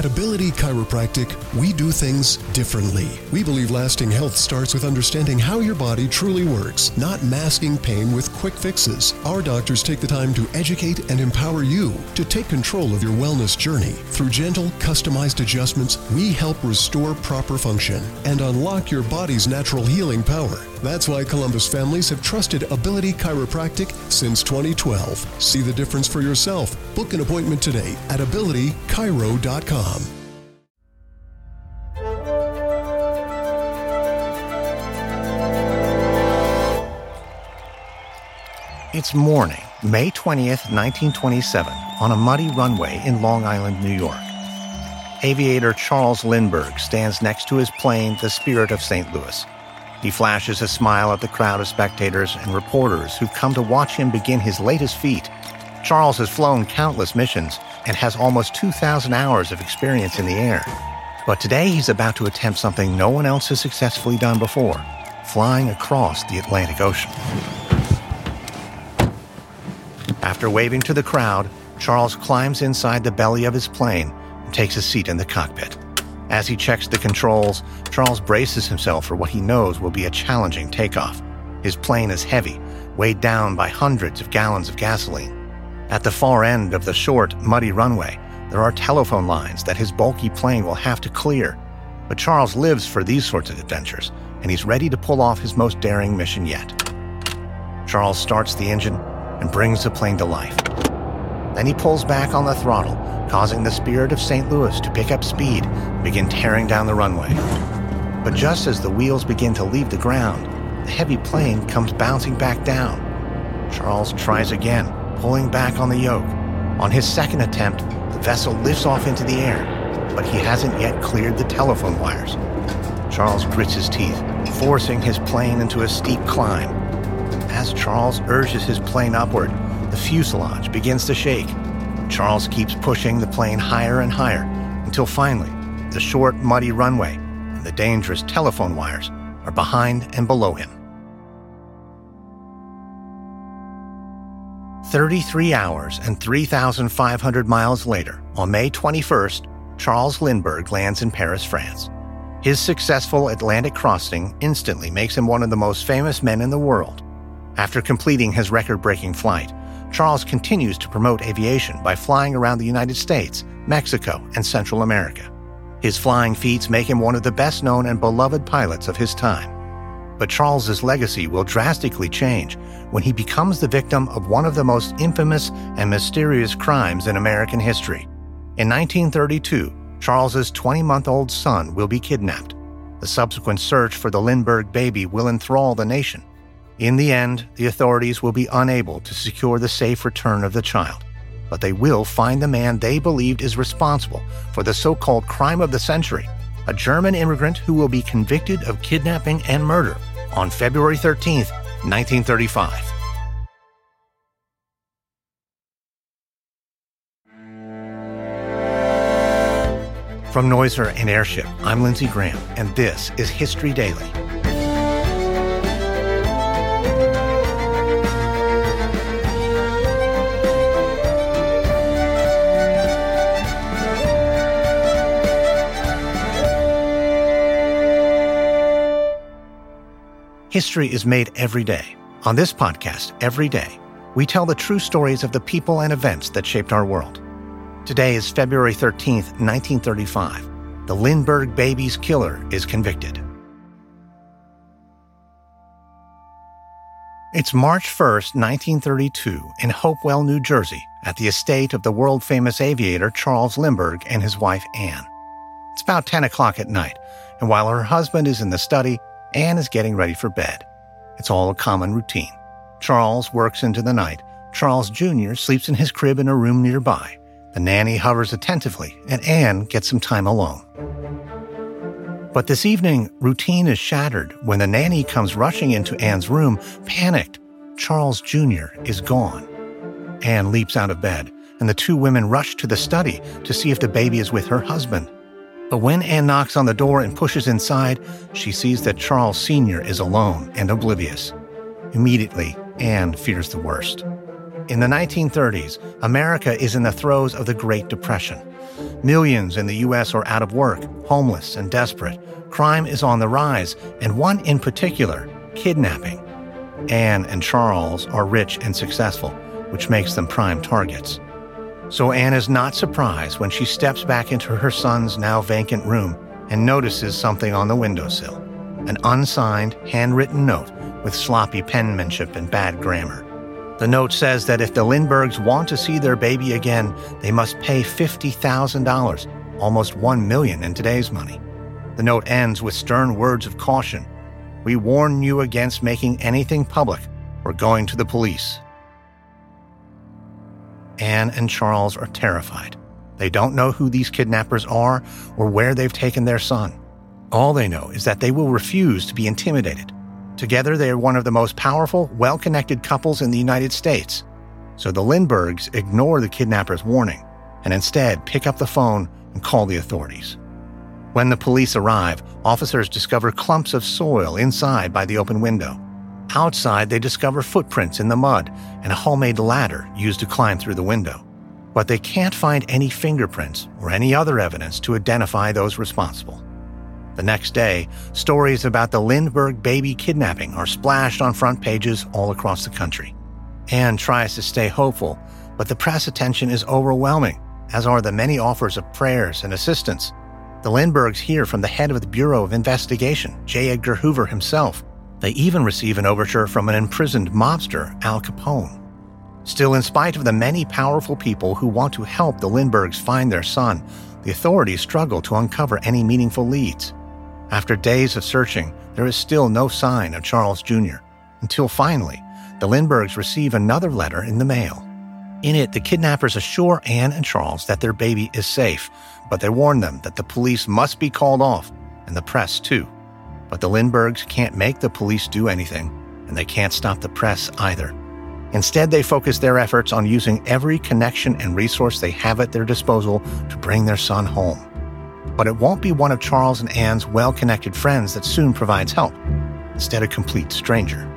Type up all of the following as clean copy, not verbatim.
At Ability Chiropractic, we do things differently. We believe lasting health starts with understanding how your body truly works, not masking pain with quick fixes. Our doctors take the time to educate and empower you to take control of your wellness journey. Through gentle, customized adjustments, we help restore proper function and unlock your body's natural healing power. That's why Columbus families have trusted Ability Chiropractic since 2012. See the difference for yourself. Book an appointment today at abilitychiro.com. It's morning, May 20th, 1927, on a muddy runway in Long Island, New York. Aviator Charles Lindbergh stands next to his plane, the Spirit of St. Louis. He flashes a smile at the crowd of spectators and reporters who've come to watch him begin his latest feat. Charles has flown countless missions and has almost 2,000 hours of experience in the air. But today he's about to attempt something no one else has successfully done before, flying across the Atlantic Ocean. After waving to the crowd, Charles climbs inside the belly of his plane and takes a seat in the cockpit. As he checks the controls, Charles braces himself for what he knows will be a challenging takeoff. His plane is heavy, weighed down by hundreds of gallons of gasoline. At the far end of the short, muddy runway, there are telephone lines that his bulky plane will have to clear. But Charles lives for these sorts of adventures, and he's ready to pull off his most daring mission yet. Charles starts the engine and brings the plane to life. Then he pulls back on the throttle, causing the Spirit of St. Louis to pick up speed and begin tearing down the runway. But just as the wheels begin to leave the ground, the heavy plane comes bouncing back down. Charles tries again, pulling back on the yoke. On his second attempt, the vessel lifts off into the air, but he hasn't yet cleared the telephone wires. Charles grits his teeth, forcing his plane into a steep climb. As Charles urges his plane upward, the fuselage begins to shake. Charles keeps pushing the plane higher and higher until finally, the short, muddy runway and the dangerous telephone wires are behind and below him. 33 hours and 3,500 miles later, on May 21st, Charles Lindbergh lands in Paris, France. His successful Atlantic crossing instantly makes him one of the most famous men in the world. After completing his record-breaking flight, Charles continues to promote aviation by flying around the United States, Mexico, and Central America. His flying feats make him one of the best-known and beloved pilots of his time. But Charles's legacy will drastically change when he becomes the victim of one of the most infamous and mysterious crimes in American history. In 1932, Charles's 20-month-old son will be kidnapped. The subsequent search for the Lindbergh baby will enthrall the nation. In the end, the authorities will be unable to secure the safe return of the child, but they will find the man they believed is responsible for the so-called crime of the century, a German immigrant who will be convicted of kidnapping and murder on February 13th, 1935. From Noiser and Airship, I'm Lindsey Graham, and this is History Daily. History is made every day. On this podcast, every day, we tell the true stories of the people and events that shaped our world. Today is February 13th, 1935. The Lindbergh baby's killer is convicted. It's March 1st, 1932, in Hopewell, New Jersey, at the estate of the world-famous aviator Charles Lindbergh and his wife, Anne. It's about 10 o'clock at night, and while her husband is in the study, Anne is getting ready for bed. It's all a common routine. Charles works into the night. Charles Jr. sleeps in his crib in a room nearby. The nanny hovers attentively, and Anne gets some time alone. But this evening, routine is shattered when the nanny comes rushing into Anne's room, panicked. Charles Jr. is gone. Anne leaps out of bed, and the two women rush to the study to see if the baby is with her husband. But when Anne knocks on the door and pushes inside, she sees that Charles Sr. is alone and oblivious. Immediately, Anne fears the worst. In the 1930s, America is in the throes of the Great Depression. Millions in the U.S. are out of work, homeless, and desperate. Crime is on the rise, and one in particular, kidnapping. Anne and Charles are rich and successful, which makes them prime targets. So Anne is not surprised when she steps back into her son's now vacant room and notices something on the windowsill, an unsigned, handwritten note with sloppy penmanship and bad grammar. The note says that if the Lindberghs want to see their baby again, they must pay $50,000, almost $1 million in today's money. The note ends with stern words of caution. "We warn you against making anything public or going to the police." Anne and Charles are terrified. They don't know who these kidnappers are or where they've taken their son. All they know is that they will refuse to be intimidated. Together, they are one of the most powerful, well-connected couples in the United States. So the Lindberghs ignore the kidnappers' warning and instead pick up the phone and call the authorities. When the police arrive, officers discover clumps of soil inside by the open window. Outside, they discover footprints in the mud and a homemade ladder used to climb through the window. But they can't find any fingerprints or any other evidence to identify those responsible. The next day, stories about the Lindbergh baby kidnapping are splashed on front pages all across the country. Anne tries to stay hopeful, but the press attention is overwhelming, as are the many offers of prayers and assistance. The Lindberghs hear from the head of the Bureau of Investigation, J. Edgar Hoover himself. They even receive an overture from an imprisoned mobster, Al Capone. Still, in spite of the many powerful people who want to help the Lindberghs find their son, the authorities struggle to uncover any meaningful leads. After days of searching, there is still no sign of Charles Jr., until finally, the Lindberghs receive another letter in the mail. In it, the kidnappers assure Anne and Charles that their baby is safe, but they warn them that the police must be called off, and the press too. But the Lindberghs can't make the police do anything, and they can't stop the press either. Instead, they focus their efforts on using every connection and resource they have at their disposal to bring their son home. But it won't be one of Charles and Anne's well-connected friends that soon provides help. Instead, a complete stranger.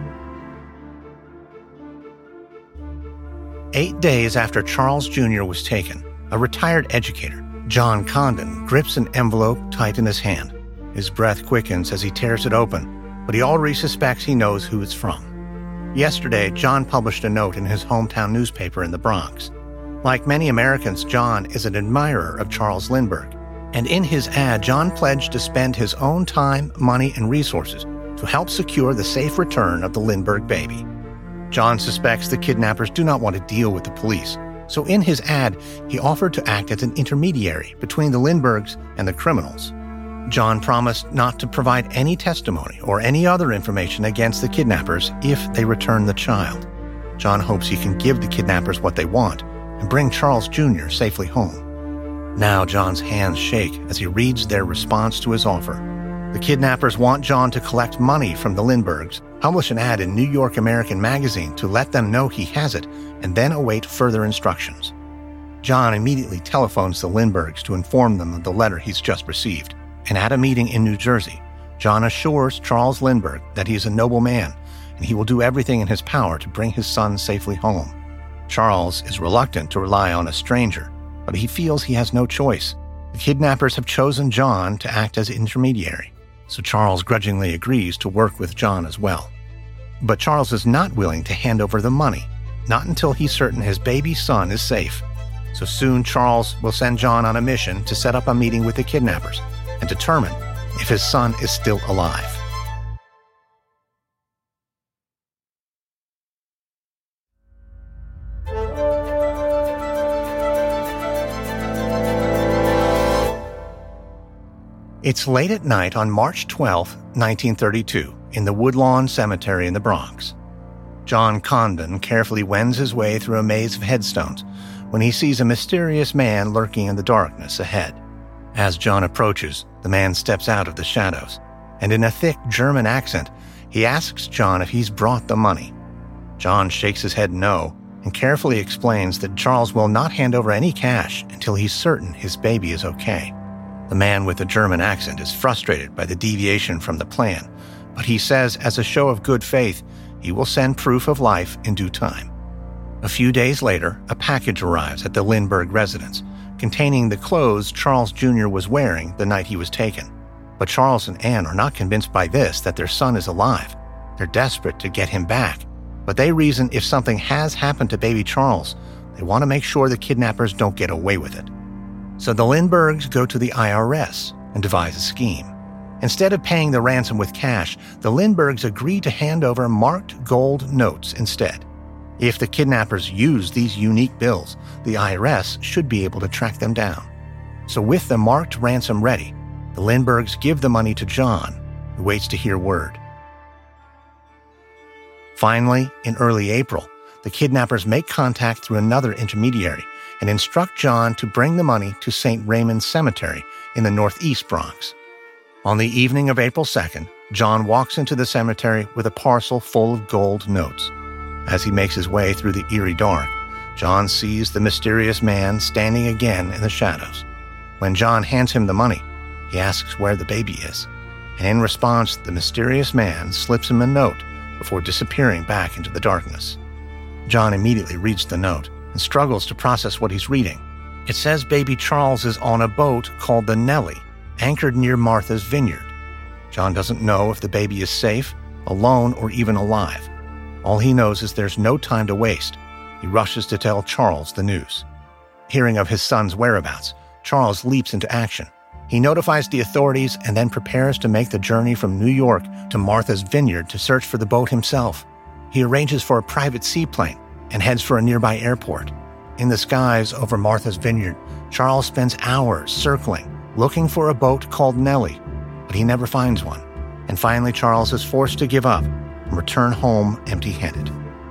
8 days after Charles Jr. was taken, a retired educator, John Condon, grips an envelope tight in his hand. His breath quickens as he tears it open, but he already suspects he knows who it's from. Yesterday, John published a note in his hometown newspaper in the Bronx. Like many Americans, John is an admirer of Charles Lindbergh. And in his ad, John pledged to spend his own time, money, and resources to help secure the safe return of the Lindbergh baby. John suspects the kidnappers do not want to deal with the police, so in his ad, he offered to act as an intermediary between the Lindberghs and the criminals. John promised not to provide any testimony or any other information against the kidnappers if they return the child. John hopes he can give the kidnappers what they want and bring Charles Jr. safely home. Now John's hands shake as he reads their response to his offer. The kidnappers want John to collect money from the Lindberghs, publish an ad in New York American Magazine to let them know he has it, and then await further instructions. John immediately telephones the Lindberghs to inform them of the letter he's just received, and at a meeting in New Jersey, John assures Charles Lindbergh that he is a noble man, and he will do everything in his power to bring his son safely home. Charles is reluctant to rely on a stranger, but he feels he has no choice. The kidnappers have chosen John to act as intermediary, so Charles grudgingly agrees to work with John as well. But Charles is not willing to hand over the money, not until he's certain his baby son is safe. So soon Charles will send John on a mission to set up a meeting with the kidnappers and determine if his son is still alive. It's late at night on March 12, 1932, in the Woodlawn Cemetery in the Bronx. John Condon carefully wends his way through a maze of headstones when he sees a mysterious man lurking in the darkness ahead. As John approaches, the man steps out of the shadows, and in a thick German accent, he asks John if he's brought the money. John shakes his head no, and carefully explains that Charles will not hand over any cash until he's certain his baby is okay. The man with the German accent is frustrated by the deviation from the plan, but he says as a show of good faith, he will send proof of life in due time. A few days later, a package arrives at the Lindbergh residence, containing the clothes Charles Jr. was wearing the night he was taken. But Charles and Anne are not convinced by this that their son is alive. They're desperate to get him back, but they reason if something has happened to baby Charles, they want to make sure the kidnappers don't get away with it. So the Lindberghs go to the IRS and devise a scheme. Instead of paying the ransom with cash, the Lindberghs agree to hand over marked gold notes instead. If the kidnappers use these unique bills, the IRS should be able to track them down. So with the marked ransom ready, the Lindberghs give the money to John, who waits to hear word. Finally, in early April, the kidnappers make contact through another intermediary and instruct John to bring the money to St. Raymond's Cemetery in the Northeast Bronx. On the evening of April 2nd, John walks into the cemetery with a parcel full of gold notes. As he makes his way through the eerie dark, John sees the mysterious man standing again in the shadows. When John hands him the money, he asks where the baby is, and in response, the mysterious man slips him a note before disappearing back into the darkness. John immediately reads the note and struggles to process what he's reading. It says baby Charles is on a boat called the Nellie, anchored near Martha's Vineyard. John doesn't know if the baby is safe, alone, or even alive. All he knows is there's no time to waste. He rushes to tell Charles the news. Hearing of his son's whereabouts, Charles leaps into action. He notifies the authorities and then prepares to make the journey from New York to Martha's Vineyard to search for the boat himself. He arranges for a private seaplane and heads for a nearby airport. In the skies over Martha's Vineyard, Charles spends hours circling, looking for a boat called Nellie, but he never finds one. And finally, Charles is forced to give up and return home empty-handed.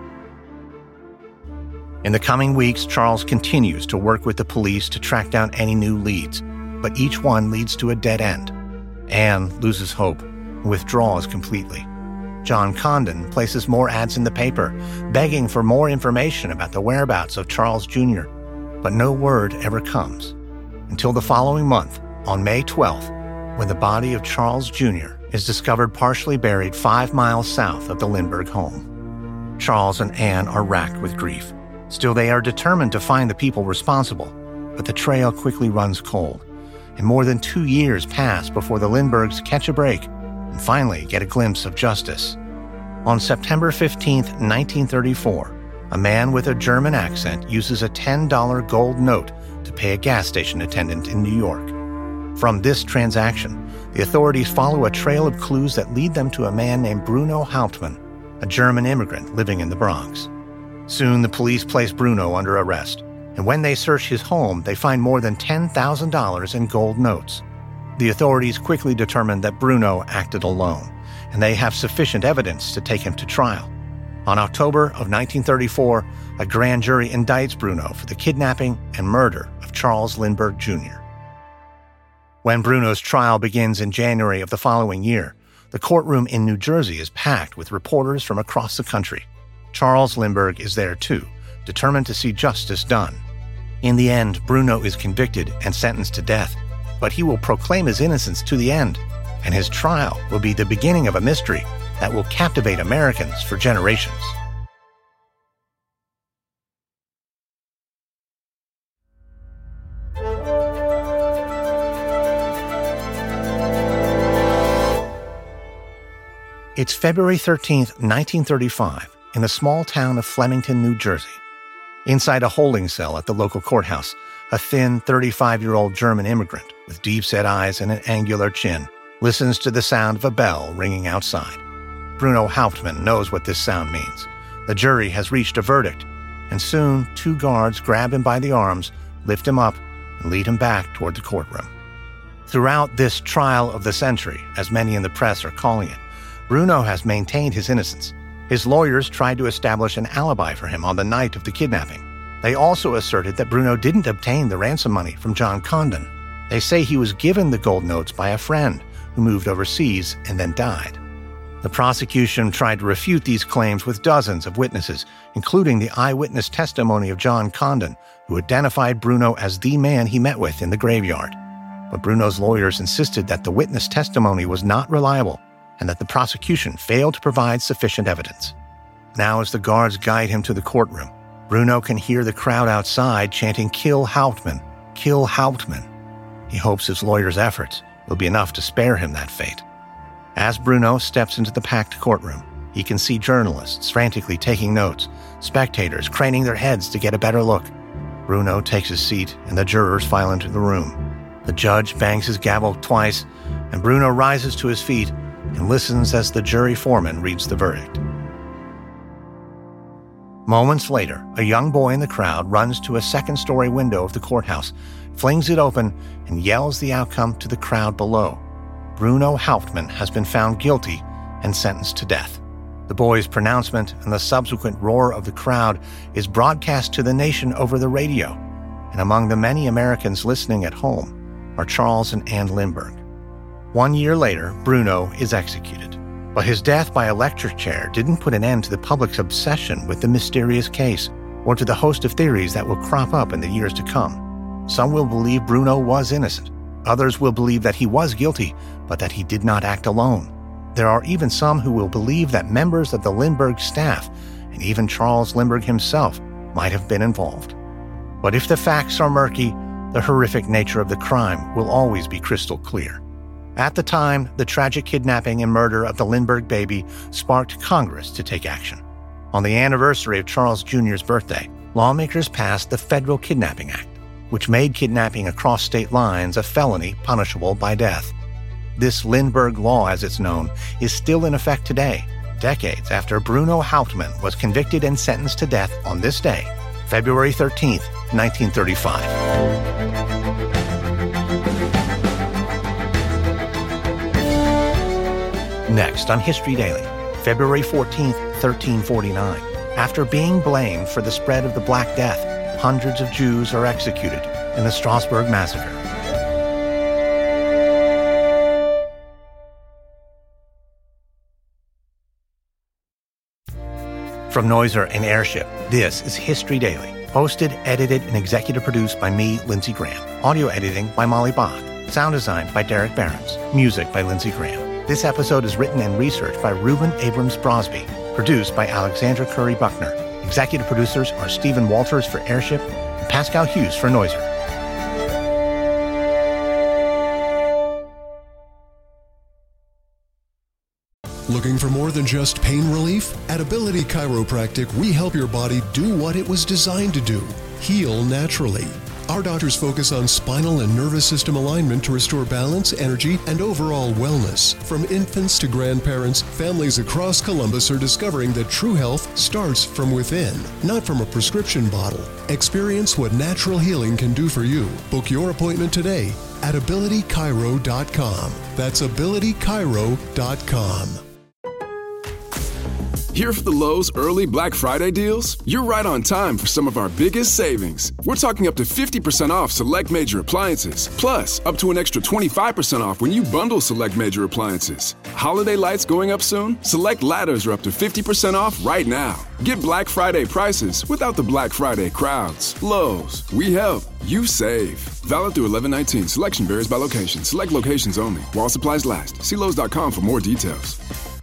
In the coming weeks, Charles continues to work with the police to track down any new leads, but each one leads to a dead end. Anne loses hope and withdraws completely. John Condon places more ads in the paper, begging for more information about the whereabouts of Charles Jr., but no word ever comes. Until the following month, on May 12th, when the body of Charles Jr. is discovered partially buried 5 miles south of the Lindbergh home. Charles and Anne are racked with grief. Still, they are determined to find the people responsible, but the trail quickly runs cold, and more than 2 years pass before the Lindberghs catch a break and finally get a glimpse of justice. On September 15, 1934, a man with a German accent uses a $10 gold note to pay a gas station attendant in New York. From this transaction, the authorities follow a trail of clues that lead them to a man named Bruno Hauptmann, a German immigrant living in the Bronx. Soon, the police place Bruno under arrest, and when they search his home, they find more than $10,000 in gold notes. The authorities quickly determine that Bruno acted alone, and they have sufficient evidence to take him to trial. On October of 1934, a grand jury indicts Bruno for the kidnapping and murder of Charles Lindbergh Jr. When Bruno's trial begins in January of the following year, the courtroom in New Jersey is packed with reporters from across the country. Charles Lindbergh is there too, determined to see justice done. In the end, Bruno is convicted and sentenced to death, but he will proclaim his innocence to the end, and his trial will be the beginning of a mystery that will captivate Americans for generations. It's February 13th, 1935, in the small town of Flemington, New Jersey. Inside a holding cell at the local courthouse, a thin 35-year-old German immigrant with deep-set eyes and an angular chin listens to the sound of a bell ringing outside. Bruno Hauptmann knows what this sound means. The jury has reached a verdict, and soon 2 guards grab him by the arms, lift him up, and lead him back toward the courtroom. Throughout this trial of the century, as many in the press are calling it, Bruno has maintained his innocence. His lawyers tried to establish an alibi for him on the night of the kidnapping. They also asserted that Bruno didn't obtain the ransom money from John Condon. They say he was given the gold notes by a friend who moved overseas and then died. The prosecution tried to refute these claims with dozens of witnesses, including the eyewitness testimony of John Condon, who identified Bruno as the man he met with in the graveyard. But Bruno's lawyers insisted that the witness testimony was not reliable and that the prosecution failed to provide sufficient evidence. Now, as the guards guide him to the courtroom, Bruno can hear the crowd outside chanting "Kill Hauptmann," kill Hauptmann. He hopes his lawyer's efforts will be enough to spare him that fate. As Bruno steps into the packed courtroom, he can see journalists frantically taking notes, spectators craning their heads to get a better look. Bruno takes his seat, and the jurors file into the room. The judge bangs his gavel twice, and Bruno rises to his feet and listens as the jury foreman reads the verdict. Moments later, a young boy in the crowd runs to a second-story window of the courthouse, flings it open, and yells the outcome to the crowd below. Bruno Hauptmann has been found guilty and sentenced to death. The boy's pronouncement and the subsequent roar of the crowd is broadcast to the nation over the radio, and among the many Americans listening at home are Charles and Anne Lindbergh. 1 year later, Bruno is executed, but his death by electric chair didn't put an end to the public's obsession with the mysterious case or to the host of theories that will crop up in the years to come. Some will believe Bruno was innocent. Others will believe that he was guilty, but that he did not act alone. There are even some who will believe that members of the Lindbergh staff and even Charles Lindbergh himself might have been involved. But if the facts are murky, the horrific nature of the crime will always be crystal clear. At the time, the tragic kidnapping and murder of the Lindbergh baby sparked Congress to take action. On the anniversary of Charles Jr.'s birthday, lawmakers passed the Federal Kidnapping Act, which made kidnapping across state lines a felony punishable by death. This Lindbergh law, as it's known, is still in effect today, decades after Bruno Hauptmann was convicted and sentenced to death on this day, February 13th, 1935. Next on History Daily, February 14th, 1349. After being blamed for the spread of the Black Death, hundreds of Jews are executed in the Strasbourg Massacre. From Noiser and Airship, this is History Daily. Hosted, edited, and executive produced by me, Lindsey Graham. Audio editing by Molly Bach. Sound design by Derek Behrens. Music by Lindsey Graham. This episode is written and researched by Reuben Abrams Brosby. Produced by Alexandra Curry Buckner. Executive producers are Stephen Walters for Airship and Pascal Hughes for Noiser. Looking for more than just pain relief? At Ability Chiropractic, we help your body do what it was designed to do, heal naturally. Our doctors focus on spinal and nervous system alignment to restore balance, energy, and overall wellness. From infants to grandparents, families across Columbus are discovering that true health starts from within, not from a prescription bottle. Experience what natural healing can do for you. Book your appointment today at abilitychiro.com. That's abilitychiro.com. Here for the Lowe's early Black Friday deals? You're right on time for some of our biggest savings. We're talking up to 50% off select major appliances, plus up to an extra 25% off when you bundle select major appliances. Holiday lights going up soon? Select ladders are up to 50% off right now. Get Black Friday prices without the Black Friday crowds. Lowe's, we help, you save. Valid through 11/19. Selection varies by location. Select locations only. While supplies last. See Lowe's.com for more details.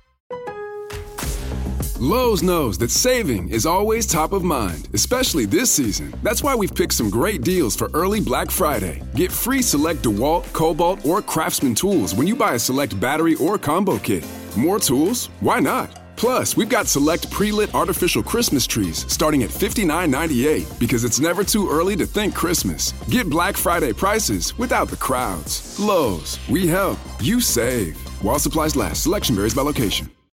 Lowe's knows that saving is always top of mind, especially this season. That's why we've picked some great deals for early Black Friday. Get free select DeWalt, Cobalt, or Craftsman tools when you buy a select battery or combo kit. More tools? Why not? Plus, we've got select pre-lit artificial Christmas trees starting at $59.98 because it's never too early to think Christmas. Get Black Friday prices without the crowds. Lowe's, we help, you save. While supplies last, selection varies by location.